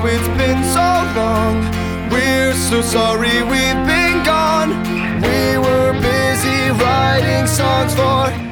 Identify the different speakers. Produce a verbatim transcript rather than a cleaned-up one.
Speaker 1: it's been so long. We're so sorry we've been gone. We were busy writing songs for